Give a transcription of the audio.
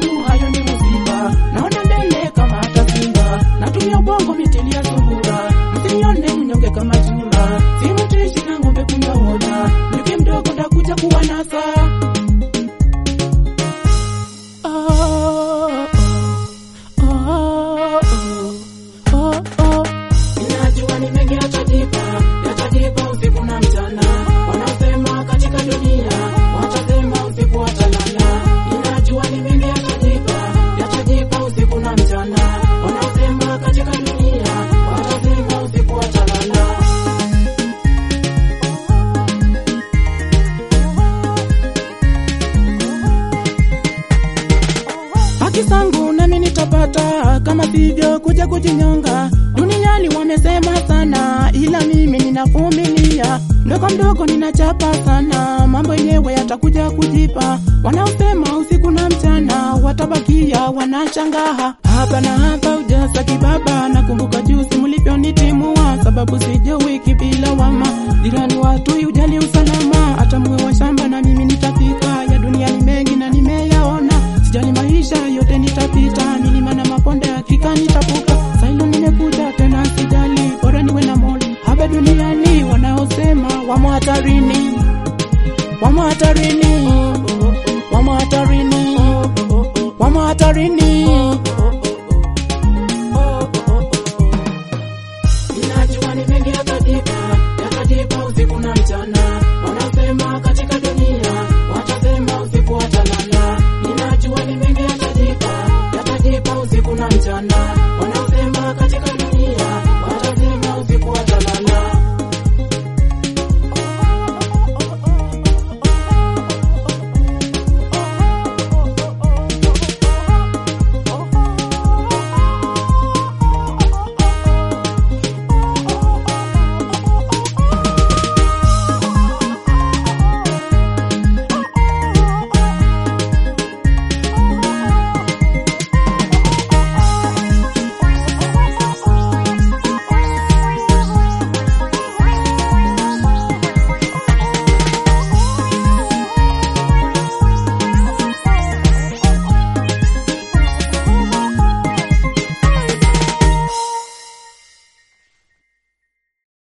kwangu hayo ni msiba. Naona mbele kama hata simba, natumia ubongo mithili ya sungura. Msinione mnyonge kama chura, simtishi na ng'ombe kunywa woda. Mke mdogo ndakuja kuwa nasa. Ninajua ni mengi yatajipa usiku na mchana. Wanasema katika dunia, watasema usiku watalala. Ninajua ni mengi yatajipa usiku na mchana. Wanasema katika dunia, watasema usiku watalala. Haki zangu nami nitapata, kama sivyo kuja kujinyonga. Duniani wamesema sana, ila mimi ninavumilia. Mdogo mdogo ninachapa sana, mambo yenyewe yatakuja kujipa. Wanaosema usiku na mchana, watabakia wanachangaha. Hapa na hapa ujasa kibaba, nakumbuka juzi mlivyonitimua. Sababu sijui kibila wama, jirani watu ujali usalama. Hata mwe wa shamba na mimi nitafika, ya dunia ni mengi na nimeyaona. Sijali maisha yote nitapita, milima na maponde hakika nitavuka. Sailo nimekuja tena sijali, bora niwe na Mola. Hapa duniani wanaosema wamo hatarini.